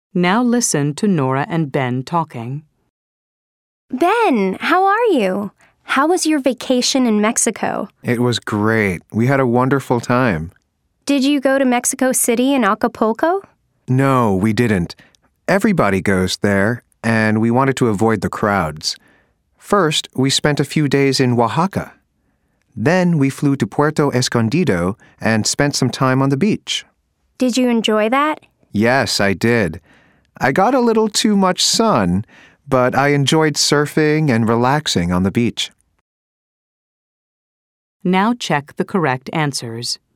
Now listen to Nora and Ben talking. Ben, how are you? How was your vacation in Mexico? It was great. We had a wonderful time. Did you go to Mexico City and Acapulco? No, we didn't. Everybody goes there, and we wanted to avoid the crowds. First, we spent a few days in Oaxaca. Then we flew to Puerto Escondido and spent some time on the beach. Did you enjoy that? Yes, I did. I got a little too much sun, but I enjoyed surfing and relaxing on the beach. Now check the correct answers.